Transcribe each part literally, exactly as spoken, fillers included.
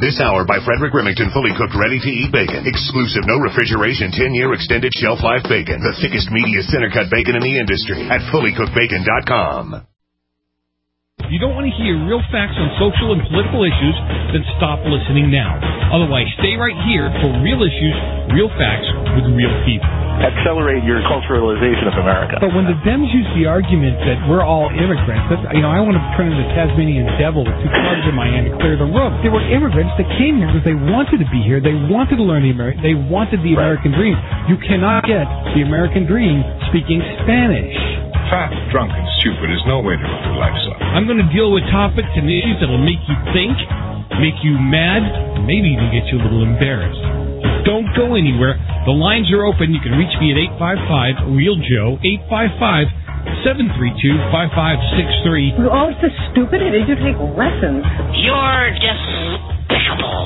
This hour by Frederick Remington, fully cooked, ready-to-eat bacon. Exclusive, no refrigeration, ten-year extended shelf life bacon. The thickest, meatiest, center-cut bacon in the industry at fully cooked bacon dot com. If you don't want to hear real facts on social and political issues, then stop listening now. Otherwise, stay right here for real issues, real facts with real people. Accelerate your culturalization of America. But when the Dems use the argument that we're all immigrants, that's, you know, I want to turn into the Tasmanian devil with two clubs in my hand to clear the room. They were immigrants that came here because they wanted to be here. They wanted to learn the American. They wanted the Right. American dream. You cannot get the American dream speaking Spanish. Fat, drunk, and stupid is no way to live your life, son. I'm going to deal with topics and issues that'll make you think, make you mad, and maybe even get you a little embarrassed. Don't go anywhere. The lines are open. You can reach me at eight five five, real Joe, eight five five, seven three two, five five six three. We're all so stupid. Did you take lessons? You're despicable.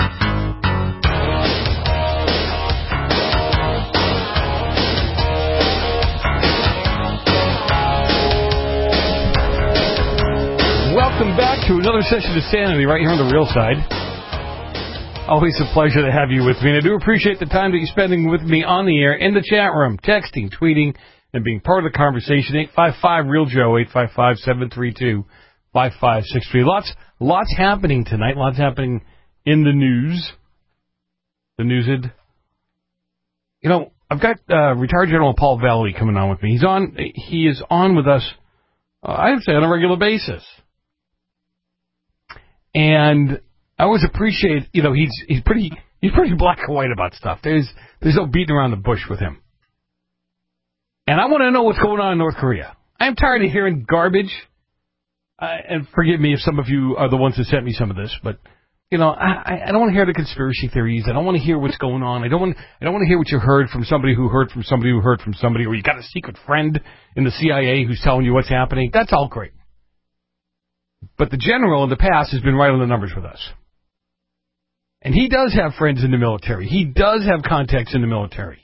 Welcome back to another session of Sanity right here on the Real Side. Always a pleasure to have you with me, and I do appreciate the time that you're spending with me on the air, in the chat room, texting, tweeting, and being part of the conversation. eight five five, real Joe, eight five five, seven three two, five five six three. Lots, lots happening tonight, lots happening in the news. The newsid. You know, I've got uh, retired General Paul Valley coming on with me. He's on, he is on with us, uh, I would say, on a regular basis. And I always appreciate, you know, he's he's pretty he's pretty black and white about stuff. There's there's no beating around the bush with him. And I want to know what's going on in North Korea. I'm tired of hearing garbage. Uh, and forgive me if some of you are the ones who sent me some of this, but you know, I, I don't want to hear the conspiracy theories. I don't want to hear what's going on. I don't want I don't want to hear what you heard from somebody who heard from somebody who heard from somebody, or you got a secret friend in the C I A who's telling you what's happening. That's all great. But the general in the past has been right on the numbers with us. And he does have friends in the military. He does have contacts in the military.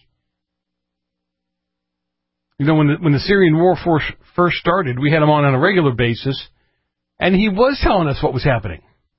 You know, when the, when the Syrian war first started, we had him on on a regular basis, and he was telling us what was happening.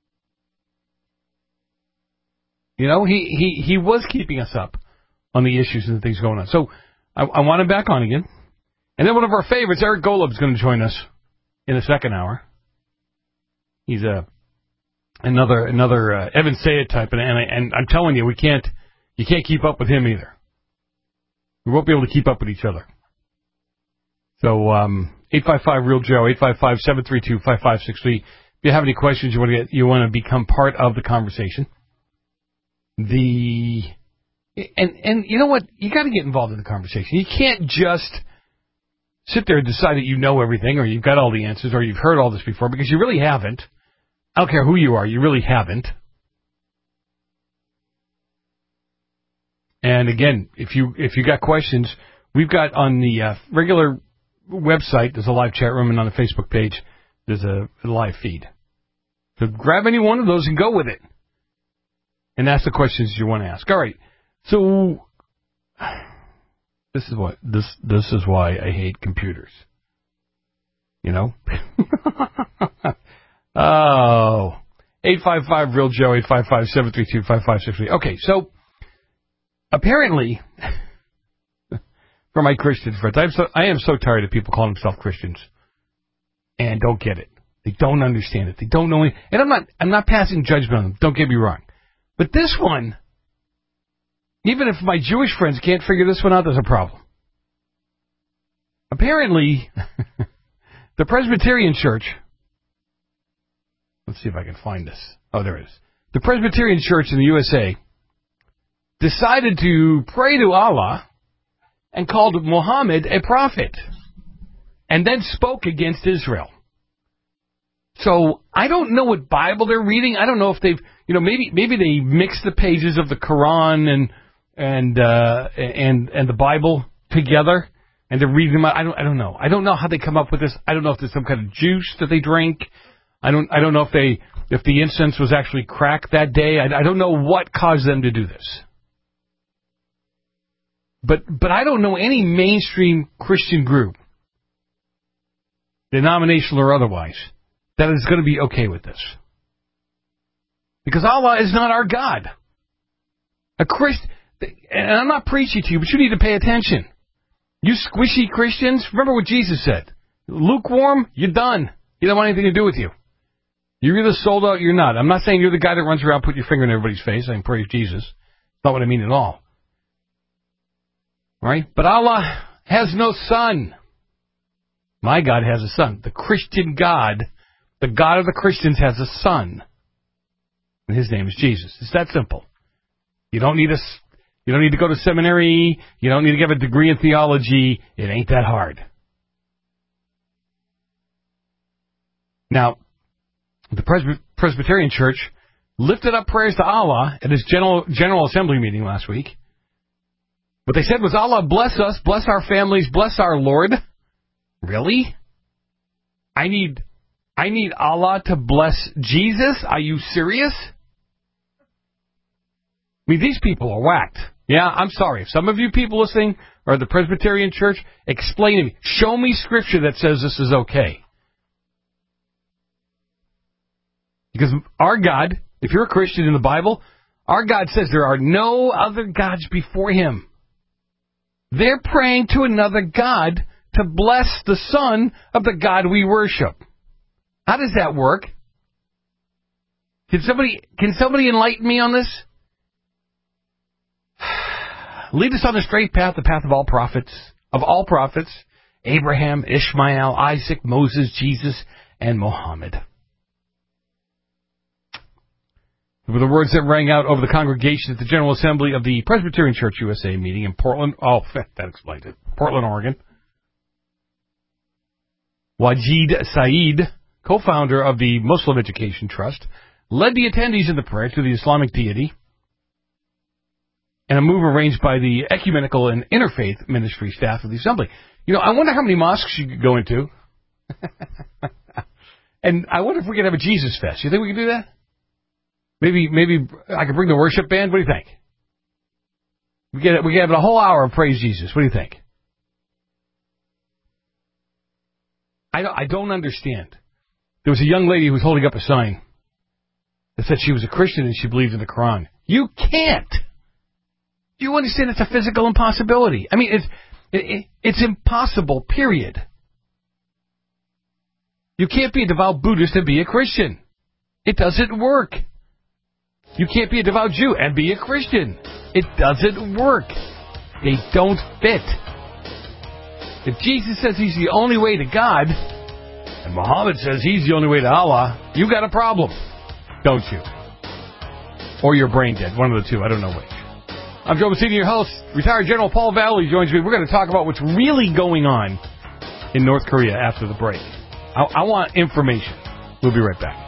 You know, he, he, he was keeping us up on the issues and the things going on. So I, I want him back on again. And then one of our favorites, Eric Golub, is going to join us in the second hour. He's a another another uh, Evan Sayed type, and and, I, and I'm telling you, we can't you can't keep up with him either. We won't be able to keep up with each other. So um, eight five five real Joe, eight five five, seven three two, five five six three. If you have any questions, you want to get, you want to become part of the conversation. The and and you know what, you got to get involved in the conversation. You can't just sit there and decide that you know everything, or you've got all the answers, or you've heard all this before, because you really haven't. I don't care who you are, you really haven't. And again, if you if you got questions, we've got on the uh, regular website, there's a live chat room, and on the Facebook page, there's a, a live feed. So grab any one of those and go with it. And ask the questions you want to ask. All right. So this is what this this is why I hate computers. You know? Oh, eight five five real Joe, eight five five, seven three two, five five six three. Okay, so apparently, for my Christian friends, I'm so, I am so tired of people calling themselves Christians and don't get it. They don't understand it. They don't know it. And I'm not I'm not passing judgment on them. Don't get me wrong. But this one, even if my Jewish friends can't figure this one out, there's a problem. Apparently, the Presbyterian Church. Let's see if I can find this. Oh, there it is. The Presbyterian Church in the U S A decided to pray to Allah and called Muhammad a prophet and then spoke against Israel. So I don't know what Bible they're reading. I don't know if they've, you know, maybe maybe they mix the pages of the Quran and and uh, and and the Bible together and they're reading them out. I don't I don't know. I don't know how they come up with this. I don't know if there's some kind of juice that they drink. I don't. I don't know if they, if the incense was actually cracked that day. I, I don't know what caused them to do this. But but I don't know any mainstream Christian group, denominational or otherwise, that is going to be okay with this. Because Allah is not our God. A Christ, and I'm not preaching to you, but you need to pay attention. You squishy Christians, remember what Jesus said. Lukewarm, you're done. He doesn't want anything to do with you. You're either sold out or you're not. I'm not saying you're the guy that runs around putting your finger in everybody's face. I praise Jesus. That's not what I mean at all. Right? But Allah has no son. My God has a son. The Christian God, the God of the Christians, has a son. And his name is Jesus. It's that simple. You don't need a, you don't need to go to seminary. You don't need to get a degree in theology. It ain't that hard. Now, the Presby- Presbyterian Church lifted up prayers to Allah at its General, General Assembly meeting last week. What they said was, Allah, bless us, bless our families, bless our Lord. Really? I need, I need Allah to bless Jesus? Are you serious? I mean, these people are whacked. Yeah, I'm sorry. If some of you people listening are the Presbyterian Church, explain to me. Show me scripture that says this is okay. Because our God, if you're a Christian in the Bible, our God says there are no other gods before him. They're praying to another God to bless the son of the God we worship. How does that work? Can somebody, can somebody enlighten me on this? Lead us on the straight path, the path of all prophets, of all prophets, Abraham, Ishmael, Isaac, Moses, Jesus, and Muhammad. Were the words that rang out over the congregation at the General Assembly of the Presbyterian Church U S A meeting in Portland. Oh, that explains it. Portland, Oregon. Wajid Saeed, co-founder of the Muslim Education Trust, led the attendees in the prayer to the Islamic deity and a move arranged by the ecumenical and interfaith ministry staff of the assembly. You know, I wonder how many mosques you could go into. And I wonder if we could have a Jesus fest. You think we could do that? Maybe maybe I could bring the worship band. What do you think? We get we get a whole hour of praise Jesus. What do you think? I don't, I don't understand. There was a young lady who was holding up a sign that said she was a Christian and she believed in the Quran. You can't. Do you understand it's a physical impossibility? I mean, it's it, it's impossible, period. You can't be a devout Buddhist and be a Christian. It doesn't work. You can't be a devout Jew and be a Christian. It doesn't work. They don't fit. If Jesus says he's the only way to God, and Muhammad says he's the only way to Allah, you got a problem, don't you? Or you're brain dead, one of the two, I don't know which. I'm Joe Messina, your host. Retired General Paul Valley joins me. We're going to talk about what's really going on in North Korea after the break. I, I want information. We'll be right back.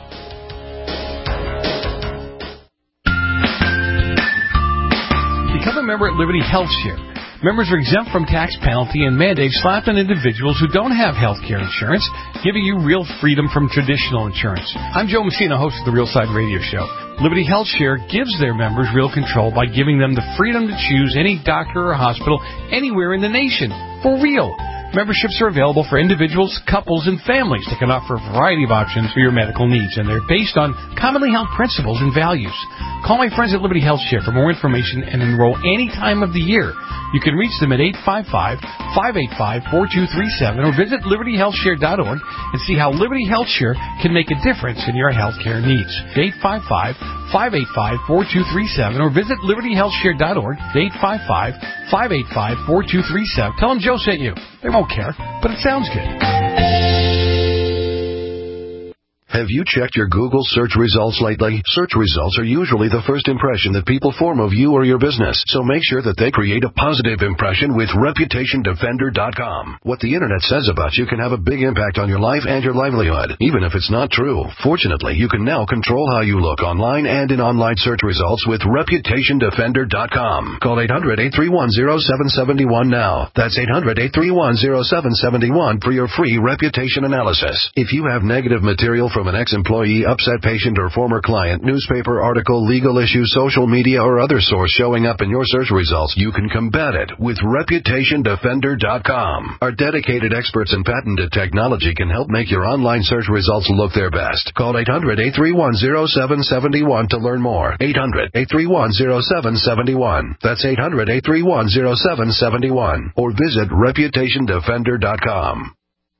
Become a member at Liberty Health Share. Members are exempt from tax penalty and mandates slapped on individuals who don't have health care insurance, giving you real freedom from traditional insurance. I'm Joe Messina, host of the Real Side Radio Show. Liberty Health Share gives their members real control by giving them the freedom to choose any doctor or hospital anywhere in the nation. For real. Memberships are available for individuals, couples, and families that can offer a variety of options for your medical needs, and they're based on commonly held principles and values. Call my friends at Liberty Health Share for more information and enroll any time of the year. You can reach them at eight five five, five eight five, four two three seven or visit liberty health share dot org and see how Liberty Health Share can make a difference in your health care needs. eight five five, five eight five, four two three seven or visit liberty health share dot org. eight five five, five eight five, four two three seven. Tell them Joe sent you. They won't care, but it sounds good. Have you checked your Google search results lately? Search results are usually the first impression that people form of you or your business, so make sure that they create a positive impression with reputation defender dot com. What the internet says about you can have a big impact on your life and your livelihood, even if it's not true. Fortunately, you can now control how you look online and in online search results with reputation defender dot com. Call eight hundred, eight three one, zero seven seven one now. That's eight hundred, eight three one, zero seven seven one for your free reputation analysis. If you have negative material from from an ex-employee, upset patient, or former client, newspaper article, legal issue, social media, or other source showing up in your search results, you can combat it with Reputation Defender dot com. Our dedicated experts and patented technology can help make your online search results look their best. Call eight hundred, eight three one, zero seven seven one to learn more. eight hundred, eight three one, zero seven seven one. That's eight hundred, eight three one, zero seven seven one. Or visit Reputation Defender dot com.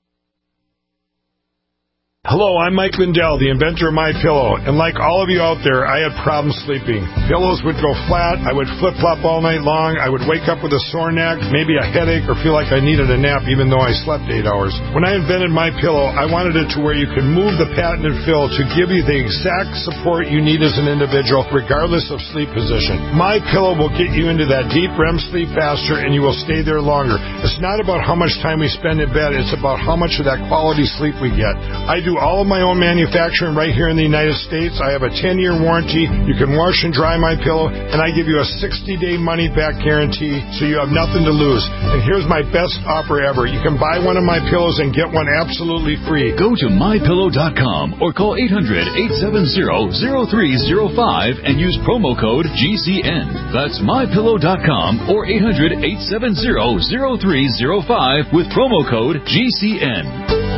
Hello, I'm Mike Lindell, the inventor of MyPillow, and like all of you out there, I had problems sleeping. Pillows would go flat, I would flip-flop all night long, I would wake up with a sore neck, maybe a headache, or feel like I needed a nap even though I slept eight hours. When I invented MyPillow, I wanted it to where you could move the patented fill to give you the exact support you need as an individual, regardless of sleep position. MyPillow will get you into that deep R E M sleep faster, and you will stay there longer. It's not about how much time we spend in bed, it's about how much of that quality sleep we get. I do all of my own manufacturing right here in the United States. I have a ten-year warranty. You can wash and dry my pillow, and I give you a sixty-day money-back guarantee, so you have nothing to lose. And here's my best offer ever. You can buy one of my pillows and get one absolutely free. Go to my pillow dot com or call eight hundred, eight seven zero, zero three zero five and use promo code G C N. That's my pillow dot com or eight hundred, eight seven zero, zero three zero five with promo code G C N.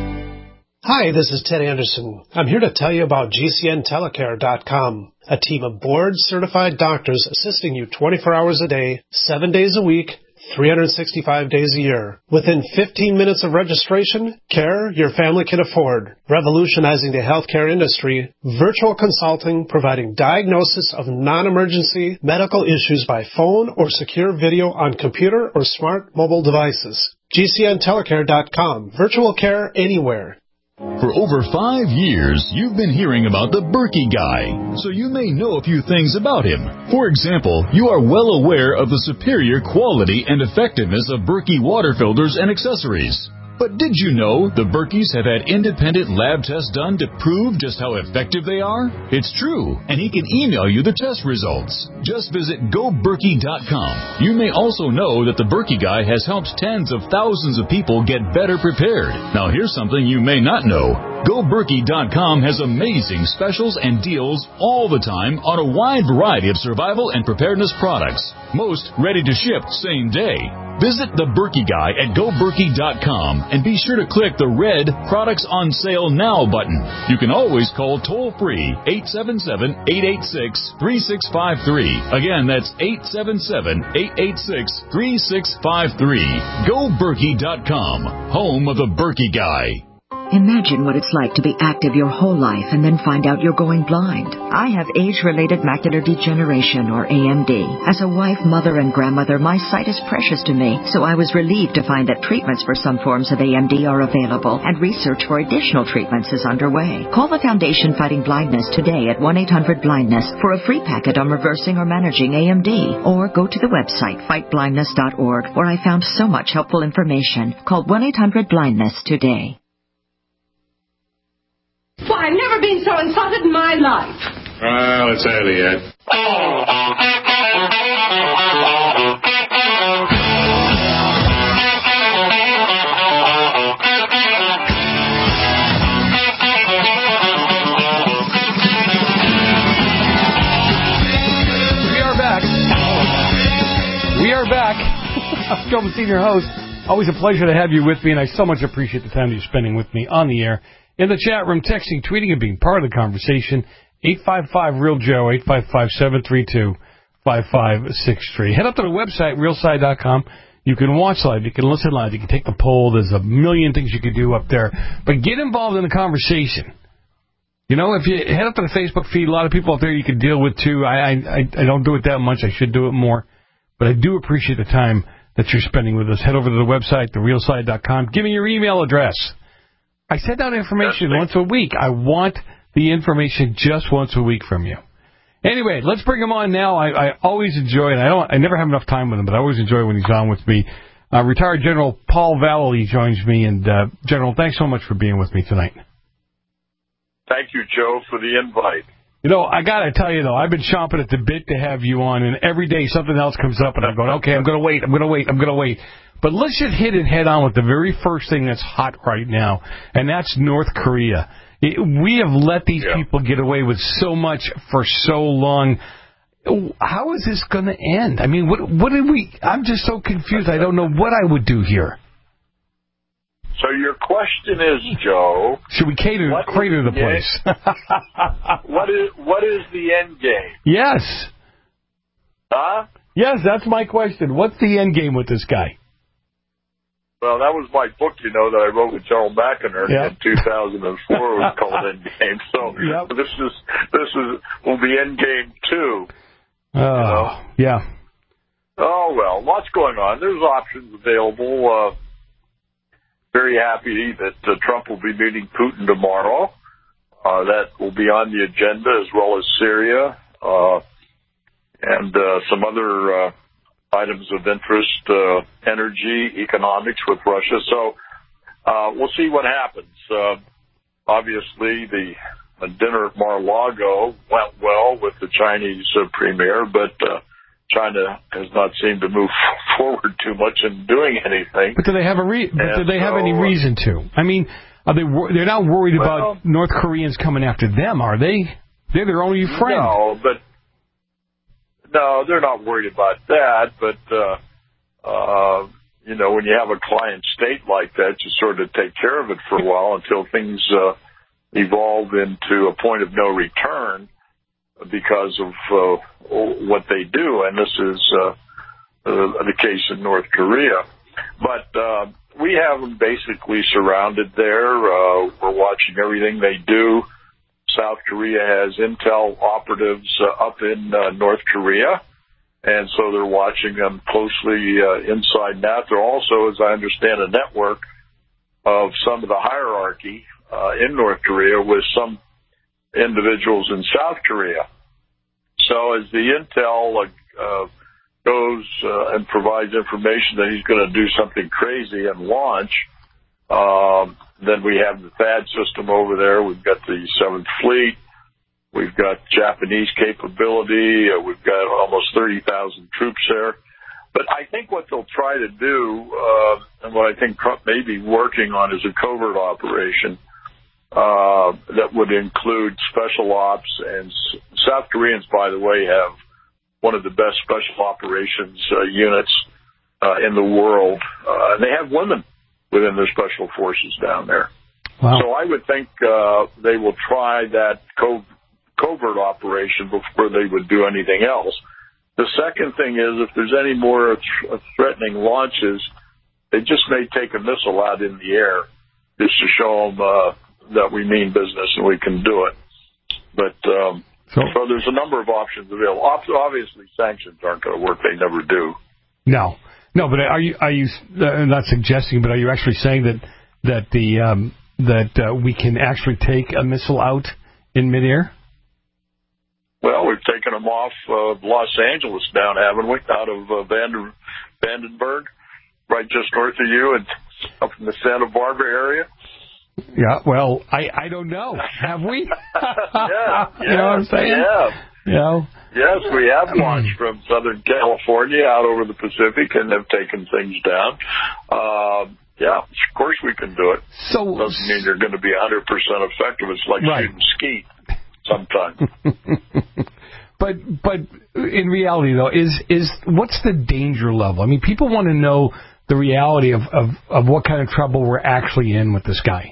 Hi, this is Ted Anderson. I'm here to tell you about G C N telecare dot com, a team of board-certified doctors assisting you twenty-four hours a day, seven days a week, three hundred sixty-five days a year. Within fifteen minutes of registration, care your family can afford. Revolutionizing the healthcare industry, virtual consulting providing diagnosis of non-emergency medical issues by phone or secure video on computer or smart mobile devices. G C N telecare dot com. Virtual care anywhere. For over five years, you've been hearing about the Berkey Guy, so you may know a few things about him. For example, you are well aware of the superior quality and effectiveness of Berkey water filters and accessories. But did you know the Berkeys have had independent lab tests done to prove just how effective they are? It's true, and he can email you the test results. Just visit go berkey dot com. You may also know that the Berkey Guy has helped tens of thousands of people get better prepared. Now here's something you may not know. go berkey dot com has amazing specials and deals all the time on a wide variety of survival and preparedness products, most ready to ship same day. Visit the Berkey Guy at go berkey dot com and be sure to click the red Products on Sale Now button. You can always call toll-free eight seven seven, eight eight six, three six five three. Again, that's eight seven seven, eight eight six, three six five three. go berkey dot com, home of the Berkey Guy. Imagine what it's like to be active your whole life and then find out you're going blind. I have age-related macular degeneration, or A M D. As a wife, mother, and grandmother, my sight is precious to me, so I was relieved to find that treatments for some forms of A M D are available, and research for additional treatments is underway. Call the Foundation Fighting Blindness today at one eight hundred blindness for a free packet on reversing or managing A M D, or go to the website fight blindness dot org, where I found so much helpful information. Call one eight hundred blindness today. Why, I've never been so insulted in my life. Well, it's early yet. We are back. We are back. I'm Joe, the senior host. Always a pleasure to have you with me, and I so much appreciate the time you're spending with me on the air. In the chat room, texting, tweeting, and being part of the conversation, eight five five, real Joe, eight five five, seven three two, five five six three. Head up to the website, real side dot com. You can watch live. You can listen live. You can take the poll. There's a million things you can do up there. But get involved in the conversation. You know, if you head up to the Facebook feed, a lot of people out there you can deal with, too. I, I, I don't do it that much. I should do it more. But I do appreciate the time that you're spending with us. Head over to the website, the real side dot com. Give me your email address. I send out information once a week. I want the information just once a week from you. Anyway, let's bring him on now. I, I always enjoy, and I don't, I never have enough time with him, but I always enjoy when he's on with me. Uh, retired General Paul Vallely joins me, and uh, General, thanks so much for being with me tonight. Thank you, Joe, for the invite. You know, I got to tell you, though, I've been chomping at the bit to have you on, and every day something else comes up, and I'm going, okay, I'm going to wait, I'm going to wait, I'm going to wait. But let's just hit it head on with the very first thing that's hot right now, and that's North Korea. It, we have let these yeah. people get away with so much for so long. How is this going to end? I mean, what what did we... I'm just so confused. I don't know what I would do here. So your question is, Joe... Should we cater, crater the place? what is what is the end game? Yes. Huh? Yes, that's my question. What's the end game with this guy? Well, that was my book, you know, that I wrote with Joel McInerney yep. in two thousand four. It was called Endgame. So yep. this is this is will be Endgame two. Oh, uh, you know? yeah. Oh well, lots going on. There's options available. Uh, very happy that uh, Trump will be meeting Putin tomorrow. Uh, that will be on the agenda, as well as Syria uh, and uh, some other. Uh, items of interest, uh, energy, economics with Russia. So uh, we'll see what happens. Uh, obviously, the uh, dinner at Mar-a-Lago went well with the Chinese uh, premier, but uh, China has not seemed to move forward too much in doing anything. But do they have a re- but do they so, have any reason to? I mean, are they wor- they're not worried well, about North Koreans coming after them, are they? They're their only friend. No, but No, they're not worried about that, but, uh, uh, you know, when you have a client state like that, you sort of take care of it for a while until things uh, evolve into a point of no return because of uh, what they do, and this is uh, uh, the case in North Korea. But uh, we have them basically surrounded there. Uh, we're watching everything they do. South Korea has intel operatives uh, up in uh, North Korea, and so they're watching them closely uh, inside that. They're also, as I understand, a network of some of the hierarchy uh, in North Korea with some individuals in South Korea. So as the intel uh, goes uh, and provides information that he's going to do something crazy and launch, um, then we have the THAAD system over there. We've got the seventh Fleet. We've got Japanese capability. Uh, we've got almost thirty thousand troops there. But I think what they'll try to do, uh, and what I think Trump may be working on, is a covert operation uh, that would include special ops. And South Koreans, by the way, have one of the best special operations uh, units uh, in the world. Uh, and they have women within their special forces down there. Wow. So I would think uh, they will try that co- covert operation before they would do anything else. The second thing is, if there's any more th- threatening launches, they just may take a missile out in the air just to show them uh, that we mean business and we can do it. But um, so, so there's a number of options available. Obviously, sanctions aren't going to work. They never do. No. No, but are you are you uh, not suggesting? But are you actually saying that that the um, that uh, we can actually take a missile out in midair? Well, we've taken them off uh, Los Angeles down, haven't we? Out of uh, Vander, Vandenberg, right just north of you, and up in the Santa Barbara area. Yeah. Well, I, I don't know. Have we? yeah. You know what I'm saying? Yeah. You know? Yes, we have launched from Southern California out over the Pacific and have taken things down. Uh, yeah, of course we can do it. So doesn't mean you're going to be one hundred percent effective. It's like right. shooting skeet sometimes. but but in reality, though, is is what's the danger level? I mean, people want to know the reality of, of, of what kind of trouble we're actually in with this guy.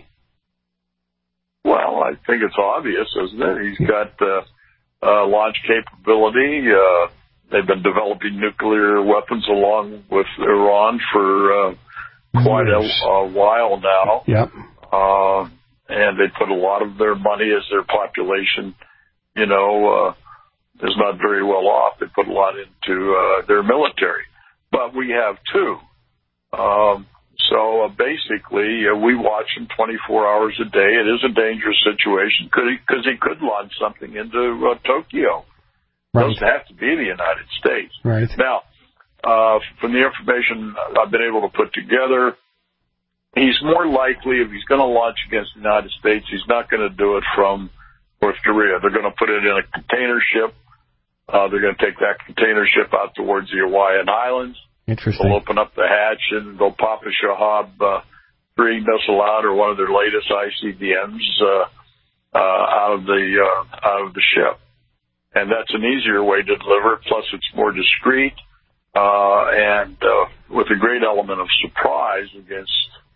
Well, I think it's obvious, isn't it? He's got uh, uh, launch capability. Uh, they've been developing nuclear weapons along with Iran for uh, quite a, a while now. Yep. Uh, and they put a lot of their money as their population, you know, uh, is not very well off. They put a lot into uh, their military. But we have two. Um, so uh, basically, uh, we watch him twenty-four hours a day. It is a dangerous situation because he, he could launch something into uh, Tokyo. It right. doesn't have to be the United States. Right. Now, uh, from the information I've been able to put together, he's more likely, if he's going to launch against the United States, he's not going to do it from North Korea. They're going to put it in a container ship. Uh, they're going to take that container ship out towards the Hawaiian Islands. Interesting. They'll open up the hatch and they'll pop a Shahab uh, three missile out or one of their latest I C B Ms uh, uh, out of the uh, out of the ship, and that's an easier way to deliver. Plus, it's more discreet uh, and uh, with a great element of surprise against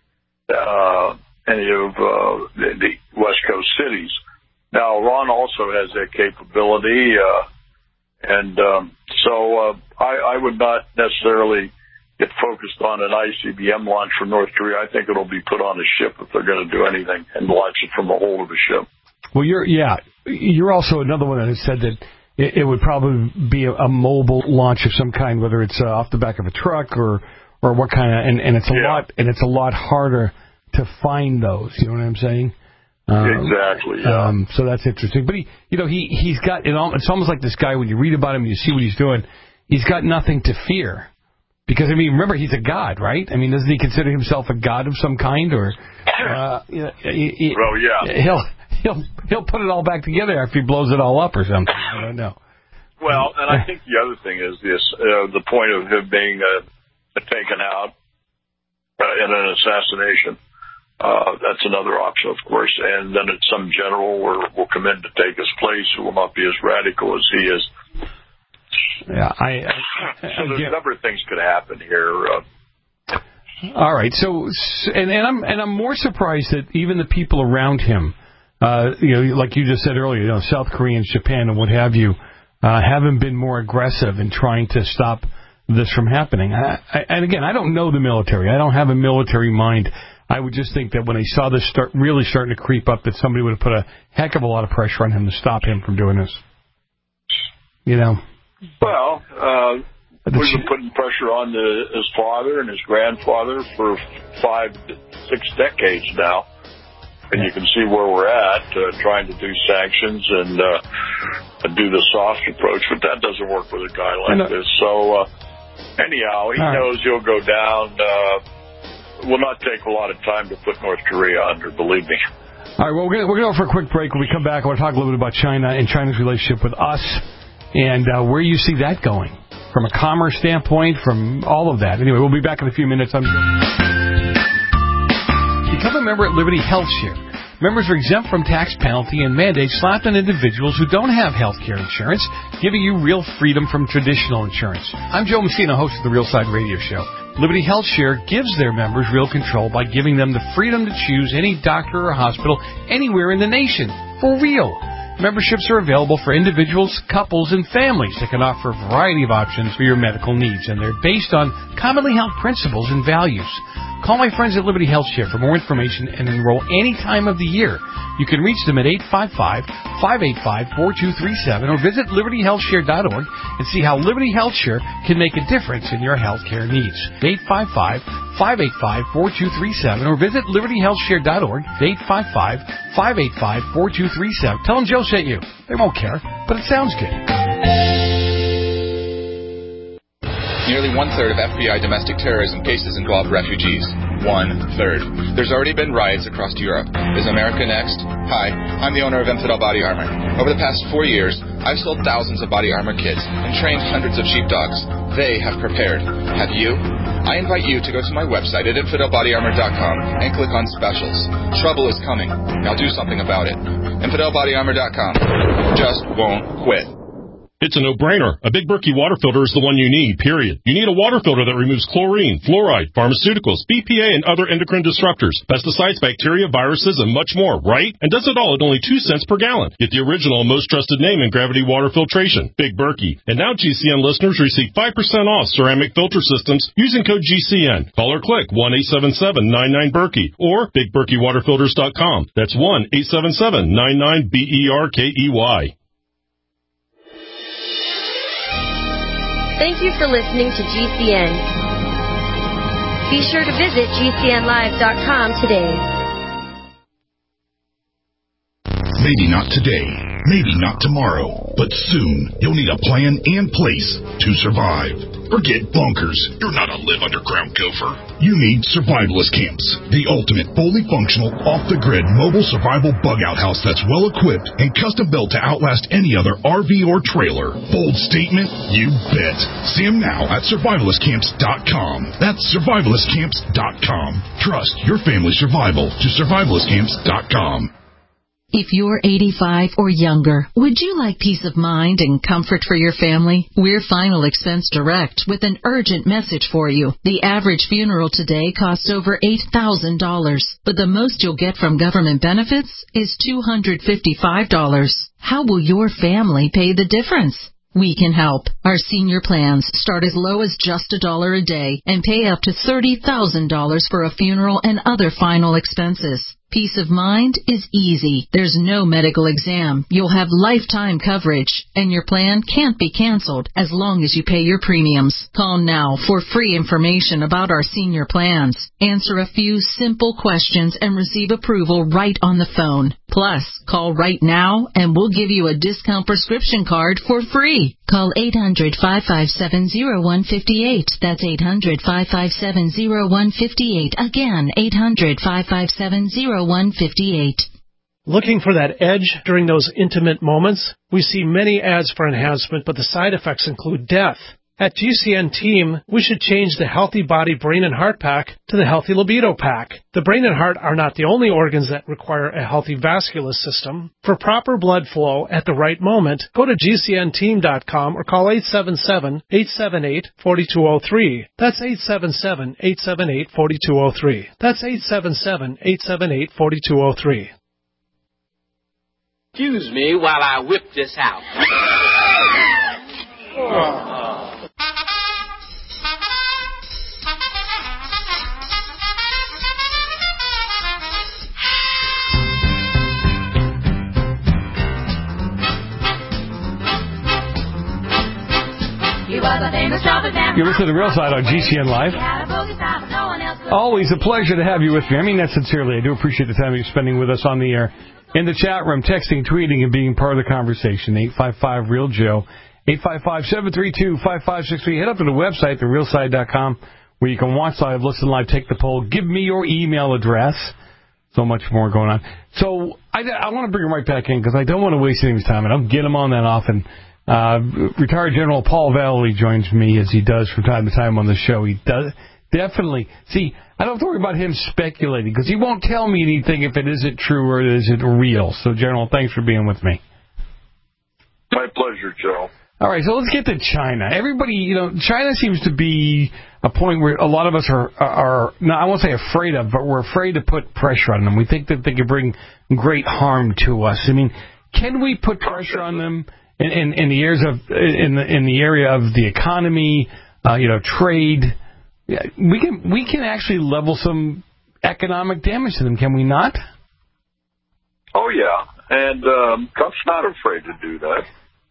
uh, any of uh, the, the West Coast cities. Now, Iran also has that capability, uh, and um, so uh, I, I would not necessarily get focused on an I C B M launch from North Korea. I think it'll be put on a ship if they're going to do anything and launch it from the hold of a ship. Well, you're yeah, you're also another one that has said that it, it would probably be a, a mobile launch of some kind, whether it's uh, off the back of a truck or or what kind of, and, and it's a yeah. lot and it's a lot harder to find those. You know what I'm saying? Um, exactly. Yeah. Um, so that's interesting. But he, you know, he he's got it. All, it's almost like this guy when you read about him, you see what he's doing. He's got nothing to fear. Because, I mean, remember, he's a god, right? I mean, doesn't he consider himself a god of some kind? Or, uh, you know, he, he, well, yeah. He'll, he'll, he'll put it all back together after he blows it all up or something. I don't know. Well, and I think the other thing is this, uh, the point of him being uh, taken out uh, in an assassination. Uh, that's another option, of course. And then it's some general will, will come in to take his place who will not be as radical as he is. Yeah, I, I, so there's a number of things could happen here. Uh, all right, so and, and I'm and I'm more surprised that even the people around him, uh, you know, like you just said earlier, you know, South Koreans, Japan, and what have you, uh, haven't been more aggressive in trying to stop this from happening. I, I, and again, I don't know the military. I don't have a military mind. I would just think that when I saw this start really starting to creep up, that somebody would have put a heck of a lot of pressure on him to stop him from doing this. You know. Well, uh, we've been putting pressure on the, his father and his grandfather for five, six decades now. And you can see where we're at, uh, trying to do sanctions and uh, do the soft approach. But that doesn't work with a guy like this. So, uh, anyhow, he All knows right. he'll go down. Uh, will not take a lot of time to put North Korea under, believe me. All right, well, we're going to go for a quick break. When we come back, I want to talk a little bit about China and China's relationship with us. And uh, where you see that going, from a commerce standpoint, from all of that. Anyway, we'll be back in a few minutes. I'm... Become a member at Liberty Health Share. Members are exempt from tax penalty and mandates slapped on individuals who don't have health care insurance, giving you real freedom from traditional insurance. I'm Joe Messina, host of the Real Side Radio Show. Liberty Health Share gives their members real control by giving them the freedom to choose any doctor or hospital anywhere in the nation. For real. Memberships are available for individuals, couples, and families that can offer a variety of options for your medical needs, and they're based on commonly held principles and values. Call my friends at Liberty Health Share for more information and enroll any time of the year. You can reach them at eight five five, five eight five, four two three seven or visit liberty health share dot org and see how Liberty Health Share can make a difference in your health care needs. eight five five, five eight five, four two three seven or visit liberty health share dot org, eight five five, five eight five, four two three seven. Tell them Joe sent you. They won't care, but it sounds good. Nearly one-third of F B I domestic terrorism cases involve refugees. One-third. There's already been riots across Europe. Is America next? Hi, I'm the owner of Infidel Body Armor. Over the past four years, I've sold thousands of body armor kits and trained hundreds of sheepdogs. They have prepared. Have you? I invite you to go to my website at infidel body armor dot com and click on specials. Trouble is coming. Now do something about it. infidel body armor dot com. Just won't quit. It's a no-brainer. A Big Berkey water filter is the one you need, period. You need a water filter that removes chlorine, fluoride, pharmaceuticals, B P A, and other endocrine disruptors, pesticides, bacteria, viruses, and much more, right? And does it all at only two cents per gallon. Get the original and most trusted name in gravity water filtration, Big Berkey. And now G C N listeners receive five percent off ceramic filter systems using code G C N. Call or click one eight seven seven, nine nine, Berkey or big berkey water filters dot com. That's one eight seven seven, nine nine, B E R K E Y. Thank you for listening to G C N. Be sure to visit G C N live dot com today. Maybe not today, maybe not tomorrow, but soon you'll need a plan and place to survive. Forget bunkers. You're not a live underground gopher. You need Survivalist Camps, the ultimate fully functional, off-the-grid mobile survival bug-out house that's well-equipped and custom-built to outlast any other R V or trailer. Bold statement? You bet. See them now at survivalist camps dot com. That's survivalist camps dot com. Trust your family's survival to survivalist camps dot com. If you're eighty-five or younger, would you like peace of mind and comfort for your family? We're Final Expense Direct with an urgent message for you. The average funeral today costs over eight thousand dollars, but the most you'll get from government benefits is two hundred fifty-five dollars. How will your family pay the difference? We can help. Our senior plans start as low as just a dollar a day and pay up to thirty thousand dollars for a funeral and other final expenses. Peace of mind is easy. There's no medical exam. You'll have lifetime coverage, and your plan can't be canceled as long as you pay your premiums. Call now for free information about our senior plans. Answer a few simple questions and receive approval right on the phone. Plus, call right now and we'll give you a discount prescription card for free. Call eight hundred, five five seven, zero one five eight. That's eight hundred, five five seven, zero one five eight. Again, eight hundred, five five seven, zero one five eight. Looking for that edge during those intimate moments? We see many ads for enhancement, but the side effects include death. At G C N Team, we should change the Healthy Body Brain and Heart Pack to the Healthy Libido Pack. The brain and heart are not the only organs that require a healthy vascular system. For proper blood flow at the right moment, go to G C N team dot com or call eight seven seven, eight seven eight, four two zero three. That's eight seven seven, eight seven eight, four two zero three. That's eight seven seven, eight seven eight, four two zero three. Excuse me while I whip this out. Oh. You're listening to The Real Side on G C N Live. Always a pleasure to have you with me. I mean that sincerely. I do appreciate the time you're spending with us on the air, in the chat room, texting, tweeting, and being part of the conversation. eight five five, real Joe. eight five five, seven three two, five five six three. Head up to the website, the real side dot com, where you can watch live, listen live, take the poll. Give me your email address. So much more going on. So I, I want to bring him right back in because I don't want to waste anybody's time. I don't get him on that often. Uh, retired General Paul Vallely joins me as he does from time to time on the show. He does definitely. See, I don't have to worry about him speculating because he won't tell me anything if it isn't true or is it real. So, General, thanks for being with me. My pleasure, Joe. All right, so let's get to China. Everybody, you know, China seems to be a point where a lot of us are, are no, I won't say afraid of, but we're afraid to put pressure on them. We think that they could bring great harm to us. I mean, can we put pressure on them in, in, in the areas of in the in the area of the economy, uh, you know, trade? We can we can actually level some economic damage to them, can we not? Oh yeah, and um, Trump's not afraid to do that.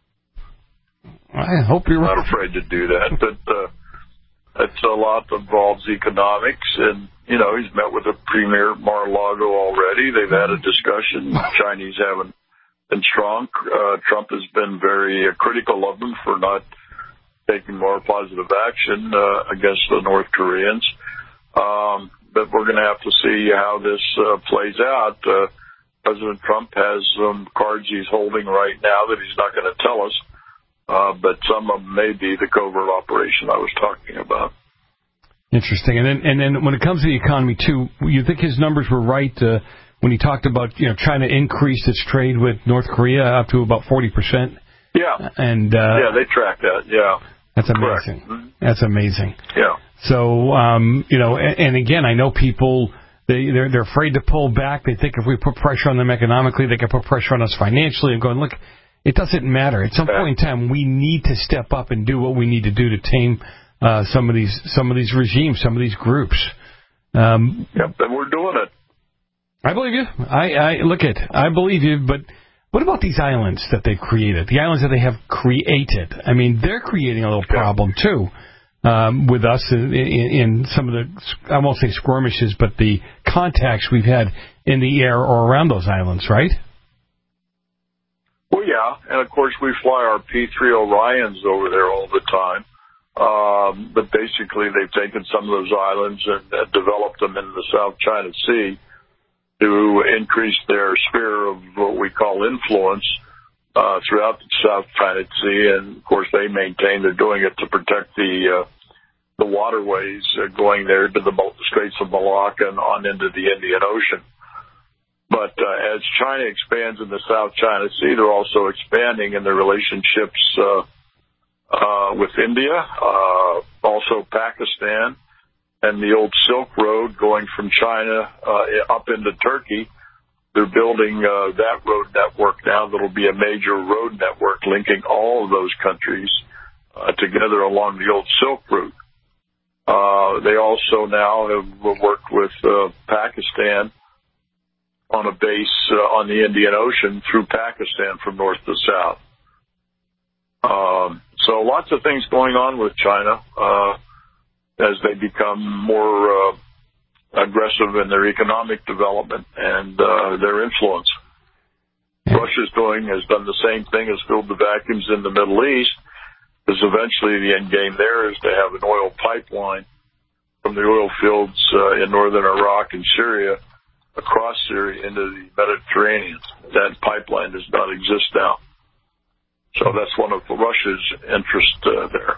I hope you're not right. afraid to do that, but uh, it's a lot that involves economics, and you know he's met with the Premier Mar-a-Lago already. They've had a discussion. The Chinese haven't been strong. Uh, Trump has been very uh, critical of them for not taking more positive action uh, against the North Koreans. Um, but we're going to have to see how this uh, plays out. Uh, President Trump has some cards he's holding right now that he's not going to tell us. Uh, but some of them may be the covert operation I was talking about. Interesting. And then, and then when it comes to the economy, too, you think his numbers were right uh, when he talked about, you know, China increased its trade with North Korea up to about forty percent? Yeah. And uh, yeah, they track that, yeah. That's amazing. Correct. That's amazing. Yeah. So, um, you know, and, and again, I know people, they, they're, they're afraid to pull back. They think if we put pressure on them economically, they can put pressure on us financially and going, look, it doesn't matter. At some point in time, we need to step up and do what we need to do to tame uh, some of these some of these regimes, some of these groups. Um, yep, and we're doing it. I believe you. I, I look at. I believe you. But what about these islands that they've created? The islands that they have created. I mean, they're creating a little problem too um, with us in, in, in some of the. I won't say skirmishes, but the contacts we've had in the air or around those islands, right? Well, yeah, and of course we fly our P three Orions over there all the time. Um, but basically they've taken some of those islands and uh, developed them in the South China Sea to increase their sphere of what we call influence uh, throughout the South China Sea. And, of course, they maintain they're doing it to protect the uh, the waterways uh, going there to the Straits of Malacca and on into the Indian Ocean. But uh, as China expands in the South China Sea, they're also expanding in their relationships uh, uh, with India, uh, also Pakistan, and the old Silk Road going from China uh, up into Turkey. They're building uh, that road network now that'll be a major road network linking all of those countries uh, together along the old Silk Route. Uh, they also now have worked with uh, Pakistan on a base uh, on the Indian Ocean through Pakistan from north to south. Um, so lots of things going on with China uh, as they become more uh, aggressive in their economic development and uh, their influence. Russia's doing has done the same thing, has filled the vacuums in the Middle East, because eventually the end game there is to have an oil pipeline from the oil fields uh, in northern Iraq and Syria across Syria into the Mediterranean. That pipeline does not exist now. So that's one of Russia's interests uh, there.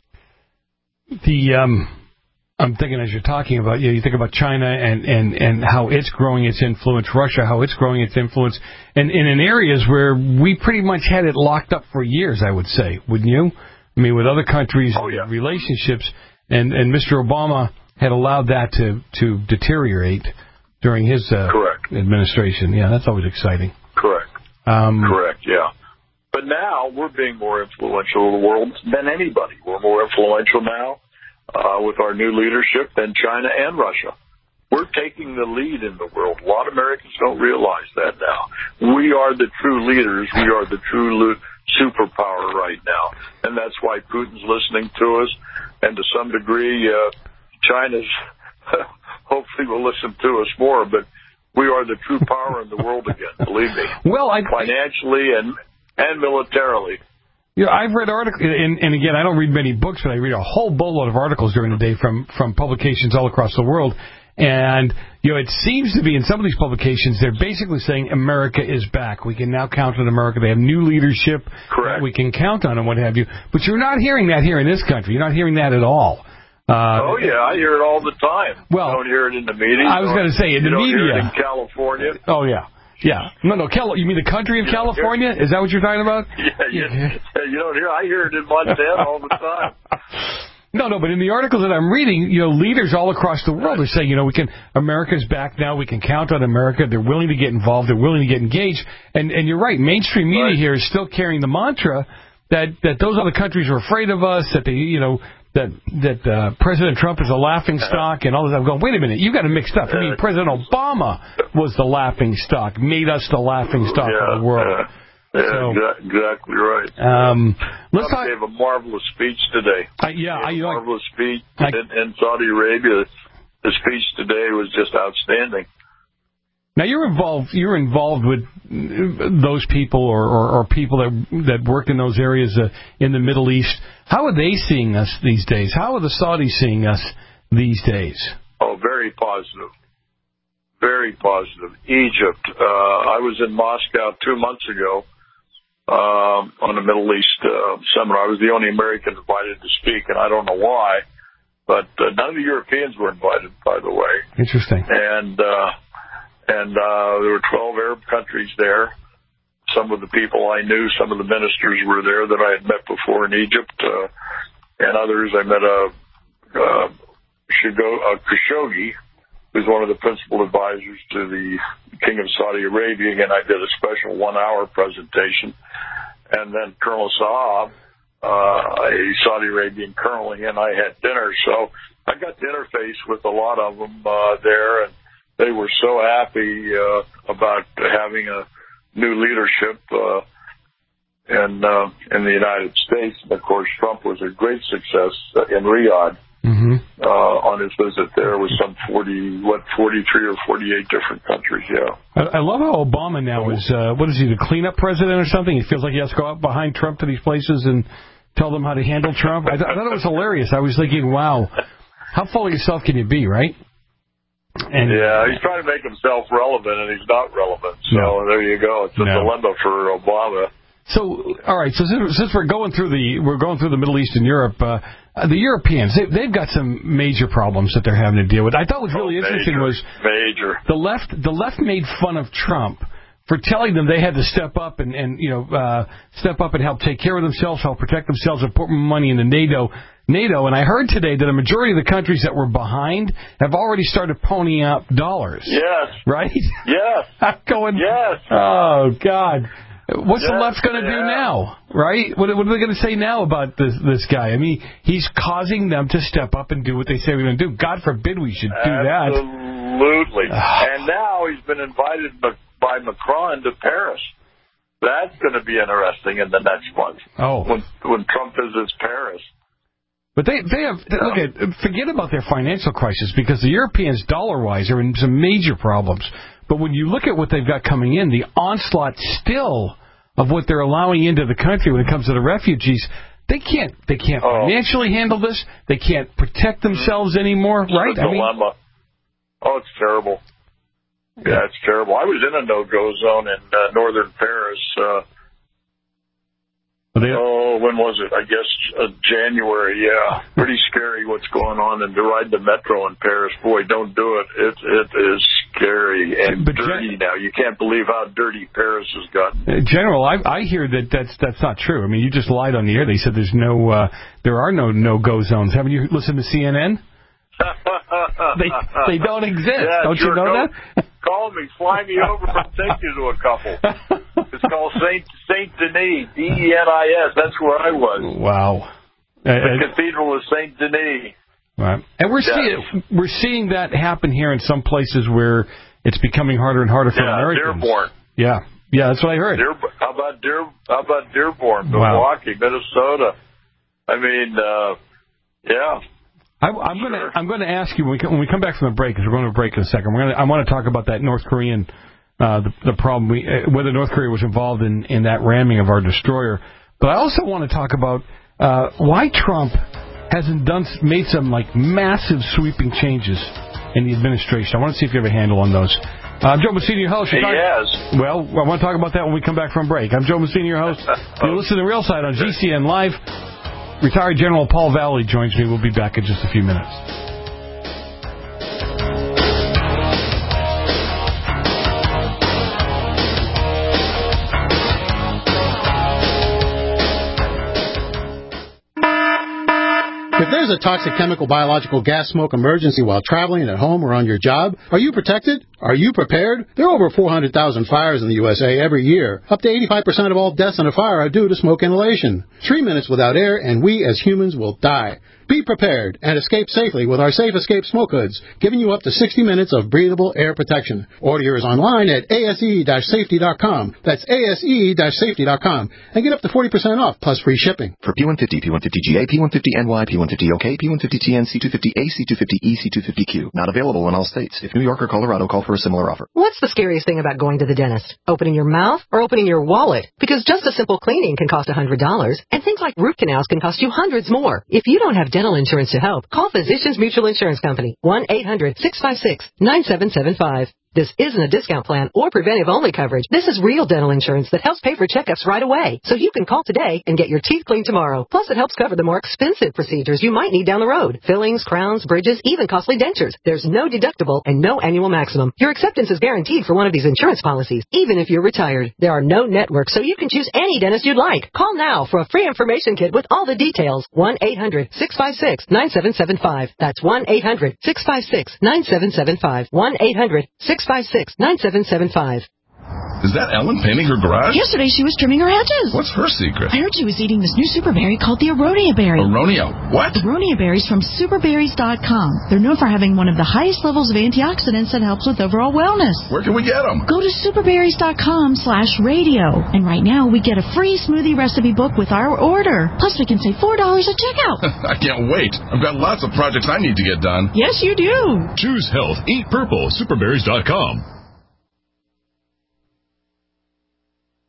The um, I'm thinking as you're talking about, you know, you think about China and, and, and how it's growing its influence, Russia, how it's growing its influence, and, and in areas where we pretty much had it locked up for years, I would say, wouldn't you? I mean, with other countries' oh, yeah. relationships, and, and Mister Obama had allowed that to, to deteriorate during his uh, Correct. administration. Yeah, that's always exciting. Correct. Um, Correct, yeah. But now we're being more influential in the world than anybody. We're more influential now uh, with our new leadership than China and Russia. We're taking the lead in the world. A lot of Americans don't realize that now. We are the true leaders. We are the true lo- superpower right now. And that's why Putin's listening to us. And to some degree, uh, China's hopefully will listen to us more. But we are the true power in the world again, believe me. Well, I, Financially and, and militarily. Yeah, I've read articles, and, and again, I don't read many books, but I read a whole boatload of articles during the day from, from publications all across the world. And, you know, it seems to be in some of these publications, they're basically saying America is back. We can now count on America. They have new leadership. Correct. We can count on and what have you. But you're not hearing that here in this country. You're not hearing that at all. Uh, oh, yeah, I hear it all the time. Well, you don't hear it in the media. I was going to say, in the you don't media. Hear it in California. Oh, yeah. Yeah. No, no, Cal- you mean the country of you California? Is that what you're talking about? Yeah, you, you don't hear I hear it in Montana all the time. No, no, but in the articles that I'm reading, you know, leaders all across the world are saying, you know, we can, America's back now, we can count on America, they're willing to get involved, they're willing to get engaged, and, and you're right, mainstream media right. here is still carrying the mantra that, that those other countries are afraid of us, that they, you know, that, that uh, President Trump is a laughing stock and all this. I'm going, wait a minute, you got it mixed up. I mean, President Obama was the laughing stock, made us the laughing stock yeah, of the world. Yeah. Yeah, so, exactly right. Um, let's Trump talk. gave a marvelous speech today. Uh, yeah, I, a marvelous like, speech like, in, in Saudi Arabia. The speech today was just outstanding. Now you're involved. You're involved with those people, or, or, or people that that work in those areas uh, in the Middle East. How are they seeing us these days? How are the Saudis seeing us these days? Oh, very positive. Very positive. Egypt. Uh, I was in Moscow two months ago. Um, on the Middle East uh, seminar. I was the only American invited to speak, and I don't know why, but uh, none of the Europeans were invited, by the way. Interesting. And uh, and uh, there were twelve Arab countries there. Some of the people I knew, some of the ministers were there that I had met before in Egypt, uh, and others. I met a, uh, a Khashoggi, who's one of the principal advisors to the King of Saudi Arabia, and I did a special one-hour presentation. And then Colonel Saab, uh, a Saudi Arabian colonel, and I had dinner. So I got to interface with a lot of them uh, there, and they were so happy uh, about having a new leadership uh, in, uh, in the United States. And, of course, Trump was a great success uh, in Riyadh. Mm-hmm. Uh, on his visit there with some forty, what, forty-three or forty-eight different countries, yeah. I, I love how Obama now is, uh, what is he, the cleanup president or something? He feels like he has to go out behind Trump to these places and tell them how to handle Trump. I, th- I thought it was hilarious. I was thinking, wow, how full of yourself can you be, right? And, yeah, he's trying to make himself relevant, and he's not relevant. So no. There you go. It's a no. dilemma for Obama. So, all right. So since, since we're going through the we're going through the Middle East and Europe, uh, Uh, the Europeans, they, they've got some major problems that they're having to deal with. I thought what was really oh, interesting major, was major. the left. The left made fun of Trump for telling them they had to step up and, and you know uh, step up and help take care of themselves, help protect themselves, and put money into NATO. NATO, and I heard today that a majority of the countries that were behind have already started ponying up dollars. Yes. Right? Yes. I'm going. Yes. Oh God. What's yes, the left going to yeah. do now, right? What, what are they going to say now about this this guy? I mean, he's causing them to step up and do what they say they're going to do. God forbid we should do that. Absolutely. And now he's been invited by Macron to Paris. That's going to be interesting in the next month. Oh. When, when Trump visits Paris. But they they have look at forget about their financial crisis because the Europeans dollar wise are in some major problems. But when you look at what they've got coming in, the onslaught still of what they're allowing into the country when it comes to the refugees, they can't they can't oh. financially handle this. They can't protect themselves anymore, it's right? A dilemma. I mean, oh, it's terrible. Yeah, it's terrible. I was in a no-go zone in uh, northern Paris. Uh, oh, when was it? I guess uh, January. Yeah, pretty scary what's going on. And to ride the metro in Paris, boy, don't do it. It it is scary and but dirty Gen- now. You can't believe how dirty Paris has gotten. Uh, General, I, I hear that that's that's not true. I mean, you just lied on the air. They said there's no uh, there are no no-go zones. Haven't you listened to C N N? they they don't exist. Yeah, don't sure, you know go, that? Call me, fly me over, and take you to a couple. It's called Saint Saint Denis, D E N I S. That's where I was. Wow. The uh, Cathedral of Saint Denis. Right. And we're yeah. seeing we're seeing that happen here in some places where it's becoming harder and harder for yeah, Americans. Dearborn. Yeah. Yeah, that's what I heard. Dear, how about Dear? How about Dearborn, wow. Milwaukee, Minnesota? I mean, uh, yeah. I, I'm sure. gonna I'm gonna ask you when we come, when we come back from the break, because we're going to break in a second. We're gonna I want to talk about that North Korean uh, the, the problem we, uh, whether North Korea was involved in, in that ramming of our destroyer. But I also want to talk about uh, why Trump hasn't done made some like massive sweeping changes in the administration. I want to see if you have a handle on those. Uh, I'm Joe Messina, your host. He has. Well, I want to talk about that when we come back from break. I'm Joe Messina, your host. You listen to Real Side on G C N Live. Retired General Paul Valley joins me. We'll be back in just a few minutes. If there's a toxic chemical, biological, gas, smoke emergency while traveling at home or on your job, are you protected? Are you prepared? There are over four hundred thousand fires in the U S A every year. Up to eighty-five percent of all deaths in a fire are due to smoke inhalation. Three minutes without air and we as humans will die. Be prepared and escape safely with our Safe Escape Smoke Hoods, giving you up to sixty minutes of breathable air protection. Order yours online at A S E safety dot com. That's A S E safety dot com. And get up to forty percent off plus free shipping. For P one fifty, P one fifty G A, P one fifty N Y, P one fifty O K, P one fifty T N, C two fifty A, C two fifty E, C two fifty Q. Not available in all states. If New York or Colorado, call for a similar offer. What's the scariest thing about going to the dentist? Opening your mouth or opening your wallet? Because just a simple cleaning can cost one hundred dollars, and things like root canals can cost you hundreds more. If you don't have dental insurance to help, call Physicians Mutual Insurance Company, one eight hundred six five six nine seven seven five. This isn't a discount plan or preventive-only coverage. This is real dental insurance that helps pay for checkups right away. So you can call today and get your teeth cleaned tomorrow. Plus, it helps cover the more expensive procedures you might need down the road. Fillings, crowns, bridges, even costly dentures. There's no deductible and no annual maximum. Your acceptance is guaranteed for one of these insurance policies, even if you're retired. There are no networks, so you can choose any dentist you'd like. Call now for a free information kit with all the details. one eight hundred six five six nine seven seven five. That's one eight hundred six five six nine seven seven five. one eight hundred six five six nine seven seven five. Is that Ellen painting her garage? Yesterday she was trimming her hedges. What's her secret? I heard she was eating this new super berry called the Aronia berry. Aronia? What? Aronia berries from super berries dot com. They're known for having one of the highest levels of antioxidants that helps with overall wellness. Where can we get them? Go to super berries dot com slash radio. And right now we get a free smoothie recipe book with our order. Plus we can save four dollars at checkout. I can't wait. I've got lots of projects I need to get done. Yes, you do. Choose health. Eat purple. super berries dot com.